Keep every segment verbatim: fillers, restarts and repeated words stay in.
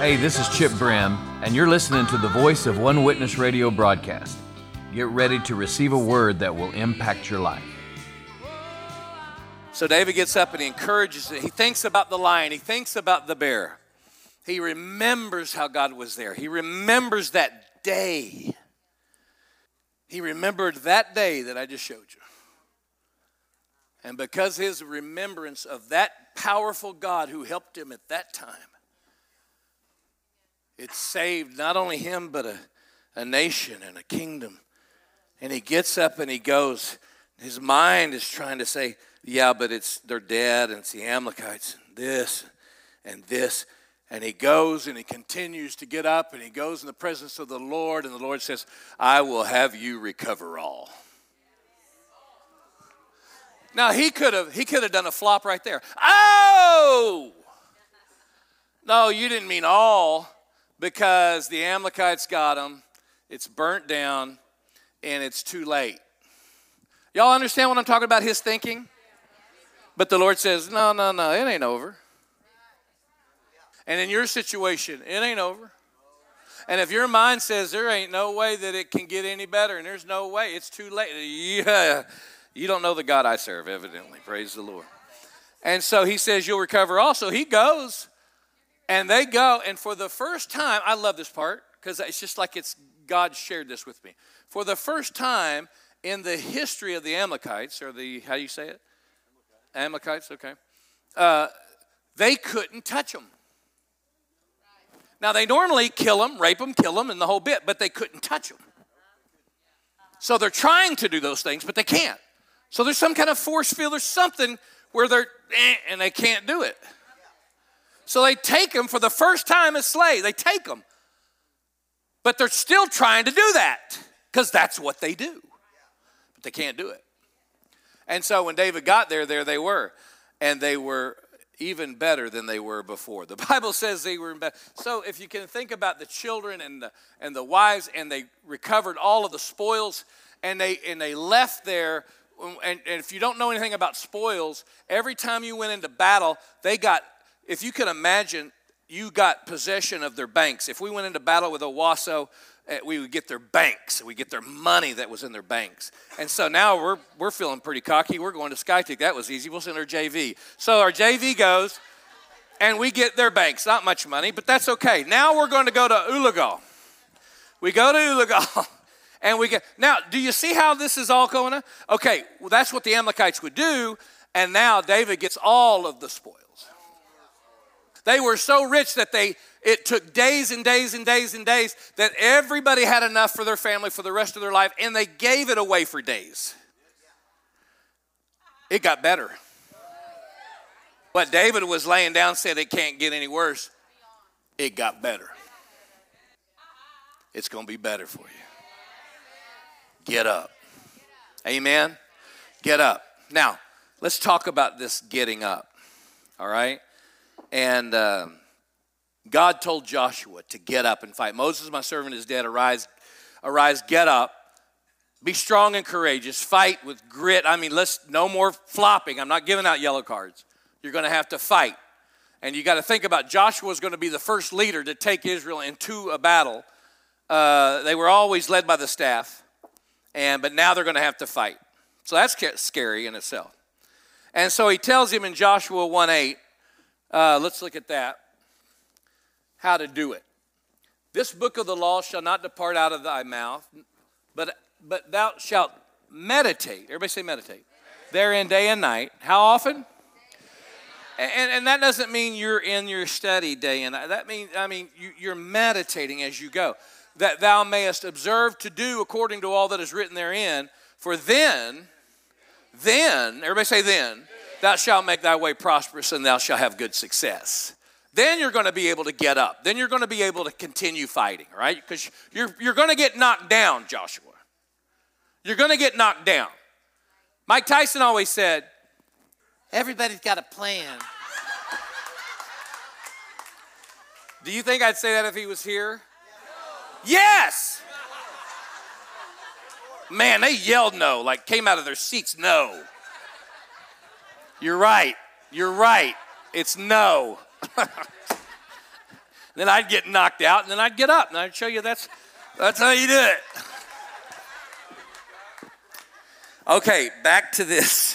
Hey, this is Chip Brim, and you're listening to the Voice of One Witness radio broadcast. Get ready to receive a word that will impact your life. So David gets up and he encourages it. He thinks about the lion. He thinks about the bear. He remembers how God was there. He remembers that day. He remembered that day that I just showed you. And because his remembrance of that powerful God who helped him at that time, it saved not only him, but a, a nation and a kingdom. And he gets up and he goes. His mind is trying to say, yeah, but it's they're dead, and it's the Amalekites, and this, and this. And he goes and he continues to get up, and he goes in the presence of the Lord, and the Lord says, I will have you recover all. Now, he could have he could have done a flop right there. Oh! No, you didn't mean all, because the Amalekites got them. It's burnt down, and it's too late. Y'all understand what I'm talking about, his thinking? But the Lord says, no, no, no, it ain't over. And in your situation, it ain't over. And if your mind says there ain't no way that it can get any better, and there's no way, it's too late. Yeah, you don't know the God I serve, evidently. Praise the Lord. And so he says, you'll recover also. He goes, and they go, and for the first time, I love this part, because it's just like it's God shared this with me. For the first time in the history of the Amalekites, or the, how do you say it? Amalekites, okay. Uh, they couldn't touch them. Now, they normally kill them, rape them, kill them, and the whole bit, but they couldn't touch them. So they're trying to do those things, but they can't. So there's some kind of force field or something where they're, eh, and they can't do it. So they take them for the first time as slaves. They take them. But they're still trying to do that because that's what they do. But they can't do it. And so when David got there, there they were. And they were even better than they were before. The Bible says they were better. So if you can think about the children and the, and the wives, and they recovered all of the spoils, and they and they left there. And, and if you don't know anything about spoils, every time you went into battle, they got, if you can imagine, you got possession of their banks. If we went into battle with Owasso, we would get their banks. We get their money that was in their banks. And so now we're we're feeling pretty cocky. We're going to SkyTech. That was easy. We'll send our J V. So our J V goes, and we get their banks. Not much money, but that's okay. Now we're going to go to Ulagal. We go to Ulagal, and we get, now, do you see how this is all going on? Okay, well, that's what the Amalekites would do, and now David gets all of the spoils. They were so rich that they it took days and days and days and days that everybody had enough for their family for the rest of their life, and they gave it away for days. It got better. What David was laying down said it can't get any worse. It got better. It's going to be better for you. Get up. Amen? Get up. Now, let's talk about this getting up. All right? And um, God told Joshua to get up and fight. Moses, my servant, is dead. Arise, arise, get up. Be strong and courageous. Fight with grit. I mean, let's no more flopping. I'm not giving out yellow cards. You're going to have to fight. And you got to think about Joshua is going to be the first leader to take Israel into a battle. Uh, they were always led by the staff, and but now they're going to have to fight. So that's scary in itself. And so he tells him in Joshua one eight, uh, let's look at that, how to do it. This book of the law shall not depart out of thy mouth, but, but thou shalt meditate. Everybody say meditate. Therein day and night. How often? And, and that doesn't mean you're in your study day and night. That means, I mean, you, you're meditating as you go. That thou mayest observe to do according to all that is written therein. For then, then, everybody say then, thou shalt make thy way prosperous and thou shalt have good success. Then you're going to be able to get up. Then you're going to be able to continue fighting, right? Because you're, you're going to get knocked down, Joshua. You're going to get knocked down. Mike Tyson always said, everybody's got a plan. Do you think I'd say that if he was here? Yes! Man, they yelled no, like came out of their seats, no. You're right. You're right. It's no. then I'd get knocked out, and then I'd get up, and I'd show you that's, that's how you do it. Okay, back to this.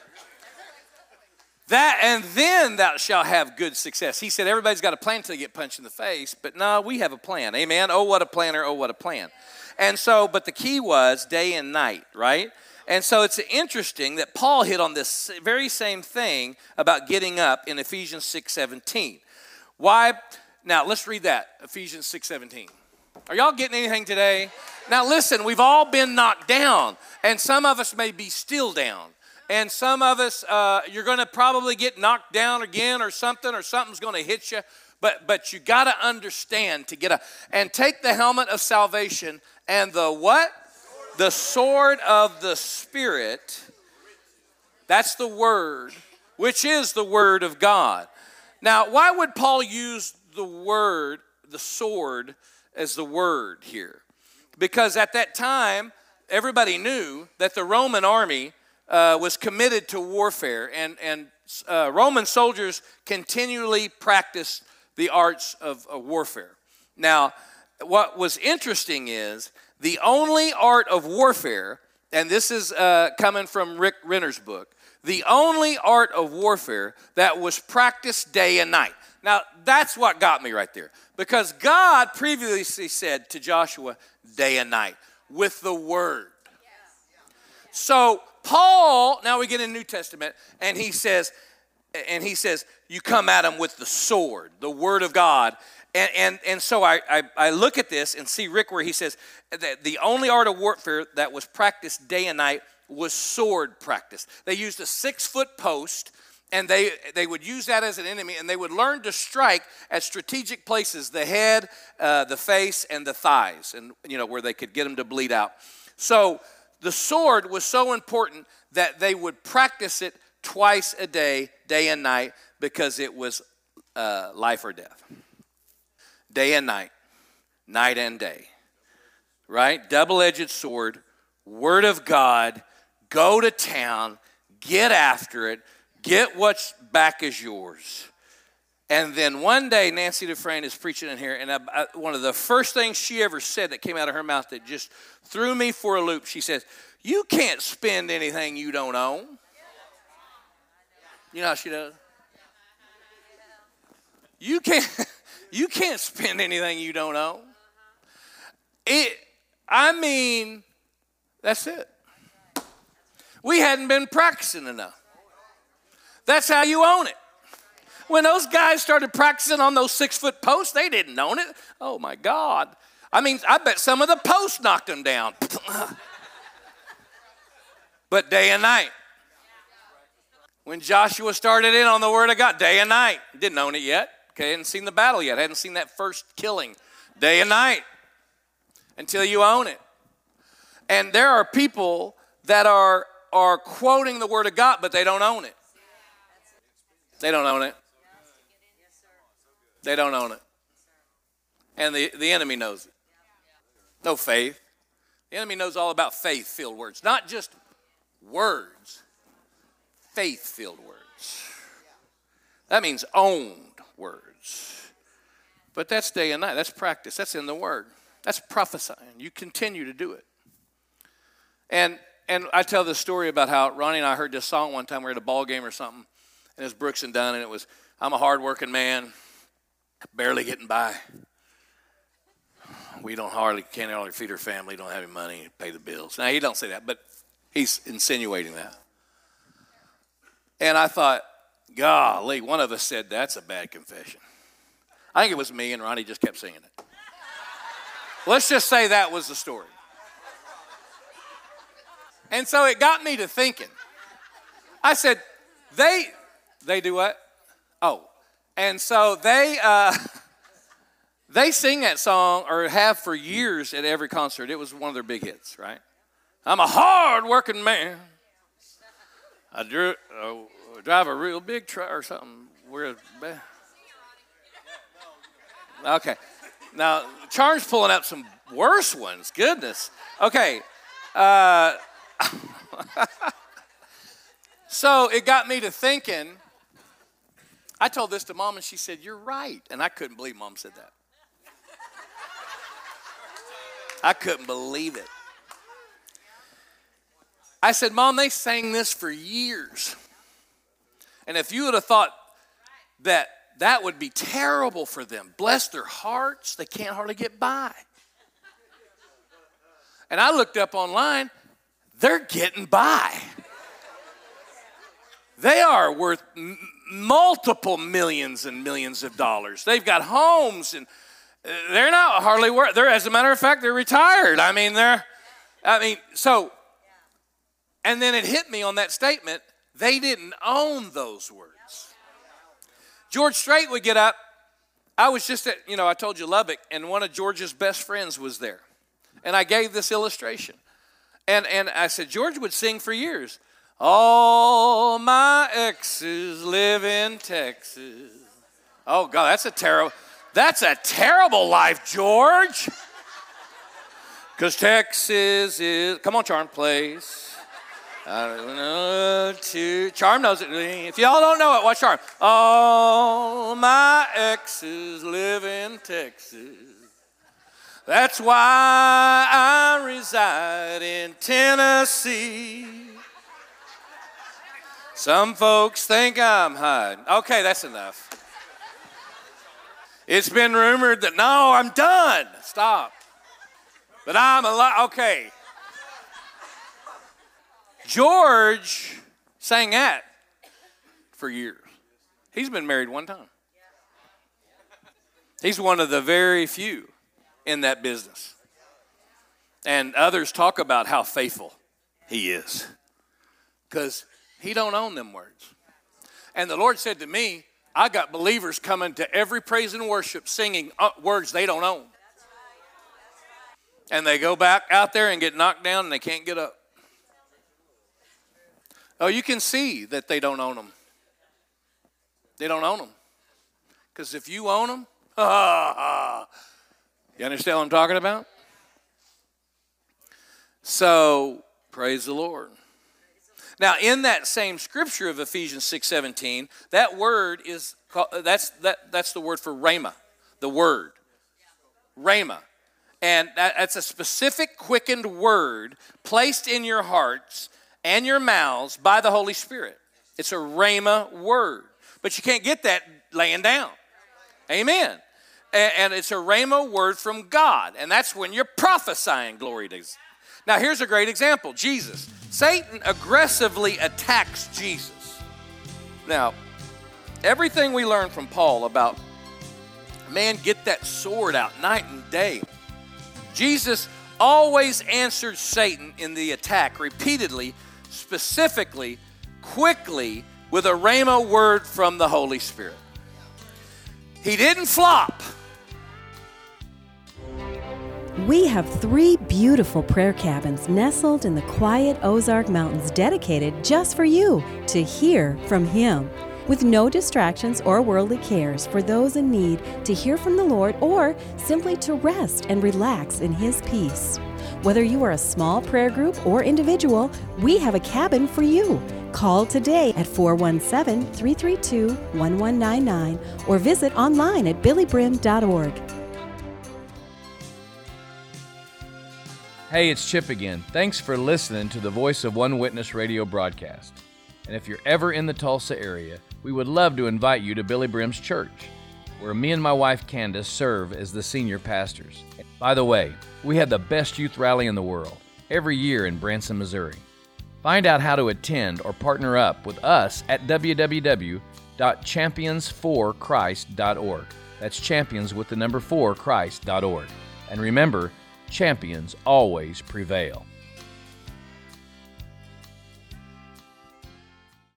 That, and then thou shalt have good success. He said everybody's got a plan until you get punched in the face, but no, we have a plan. Amen? Oh, what a planner, oh, what a plan. And so, but the key was day and night, right? And so it's interesting that Paul hit on this very same thing about getting up in Ephesians six seventeen. Why? Now, let's read that, Ephesians six seventeen. Are y'all getting anything today? Now, listen, we've all been knocked down, and some of us may be still down. And some of us, uh, you're going to probably get knocked down again or something, or something's going to hit you. But but you got to understand to get up. And take the helmet of salvation and the what? The sword of the Spirit. That's the word, which is the word of God. Now, why would Paul use the word, the sword, as the word here? Because at that time, everybody knew that the Roman army Uh, was committed to warfare, and, and uh, Roman soldiers continually practiced the arts of, of warfare. Now, what was interesting is the only art of warfare, and this is uh, coming from Rick Renner's book, the only art of warfare that was practiced day and night. Now, that's what got me right there, because God previously said to Joshua, day and night, with the word. So, Paul, now we get in the New Testament, and he says, and he says, you come at him with the sword, the word of God. And and, and so I, I, I look at this and see Rick where he says that the only art of warfare that was practiced day and night was sword practice. They used a six-foot post, and they, they would use that as an enemy, and they would learn to strike at strategic places, the head, uh, the face, and the thighs, and you know where they could get them to bleed out. So the sword was so important that they would practice it twice a day, day and night, because it was uh, life or death. Day and night, night and day, right? Double-edged sword, word of God, go to town, get after it, get what's back is yours. And then one day, Nancy Dufresne is preaching in here, and I, I, one of the first things she ever said that came out of her mouth that just threw me for a loop, she says, you can't spend anything you don't own. You know how she does? You can't, you can't spend anything you don't own. It, I mean, that's it. We hadn't been practicing enough. That's how you own it. When those guys started practicing on those six-foot posts, they didn't own it. Oh, my God. I mean, I bet some of the posts knocked them down. But day and night. When Joshua started in on the word of God, day and night. Didn't own it yet. Okay, hadn't seen the battle yet. Hadn't seen that first killing. Day and night. Until you own it. And there are people that are, are quoting the word of God, but they don't own it. They don't own it. They don't own it. And the, the enemy knows it. No faith. The enemy knows all about faith-filled words. Not just words. Faith-filled words. That means owned words. But that's day and night. That's practice. That's in the word. That's prophesying. You continue to do it. And and I tell this story about how Ronnie and I heard this song one time. We were at a ball game or something. And it was Brooks and Dunn, and it was, I'm a hard-working man, barely getting by. We don't hardly, can't hardly feed our family, don't have any money to pay the bills. Now, he don't say that, but he's insinuating that. And I thought, golly, one of us said, that's a bad confession. I think it was me, and Ronnie just kept singing it. Let's just say that was the story. And so it got me to thinking. I said, they... They do what? Oh, and so they uh, they sing that song, or have for years at every concert. It was one of their big hits, right? I'm a hard-working man. I drew, uh, drive a real big truck or something. We're okay. Now Charles pulling up some worse ones. Goodness. Okay. Uh, so it got me to thinking. I told this to Mom, and she said, you're right. And I couldn't believe Mom said that. I couldn't believe it. I said, Mom, they sang this for years. And if you would have thought that that would be terrible for them, bless their hearts, they can't hardly get by. And I looked up online, they're getting by. They are worth m- multiple millions and millions of dollars. They've got homes, and they're not hardly worth. They're, as a matter of fact, they're retired. I mean, they're. I mean, so. And then it hit me on that statement. They didn't own those words. George Strait would get up. I was just at, you know, I told you Lubbock, and one of George's best friends was there, and I gave this illustration, and and I said George would sing for years. All my exes live in Texas. Oh, God, that's a terrible, that's a terrible life, George. Because Texas is, come on, Charm, place. I don't know to, Charm knows it. If y'all don't know it, watch Charm. All my exes live in Texas. That's why I reside in Tennessee. Some folks think I'm hiding. Okay, that's enough. It's been rumored that, no, I'm done. Stop. But I'm alive. Okay. George sang that for years. He's been married one time. He's one of the very few in that business. And others talk about how faithful he is. Because he don't own them words. And the Lord said to me, I got believers coming to every praise and worship singing words they don't own. And they go back out there and get knocked down and they can't get up. Oh, you can see that they don't own them. They don't own them. Because if you own them, you understand what I'm talking about? So, praise the Lord. Now, in that same scripture of Ephesians six seventeen, that word is called, that's that that's the word for rhema, the word, rhema, and that, that's a specific quickened word placed in your hearts and your mouths by the Holy Spirit. It's a rhema word, but you can't get that laying down. Amen. And, and it's a rhema word from God, and that's when you're prophesying. Glory to God. Now, here's a great example. Jesus. Satan aggressively attacks Jesus. Now, everything we learn from Paul about, man, get that sword out night and day. Jesus always answered Satan in the attack repeatedly, specifically, quickly, with a rhema word from the Holy Spirit. He didn't flop. We have three beautiful prayer cabins nestled in the quiet Ozark Mountains dedicated just for you to hear from Him. With no distractions or worldly cares for those in need to hear from the Lord or simply to rest and relax in His peace. Whether you are a small prayer group or individual, we have a cabin for you. Call today at four one seven, three three two, one one nine nine or visit online at billy brim dot org. Hey, it's Chip again. Thanks for listening to the Voice of One Witness radio broadcast. And if you're ever in the Tulsa area, we would love to invite you to Billy Brim's church, where me and my wife Candace serve as the senior pastors. By the way, we have the best youth rally in the world every year in Branson, Missouri. Find out how to attend or partner up with us at w w w dot champions for christ dot org. That's champions with the number four Christ dot org. And remember, champions always prevail.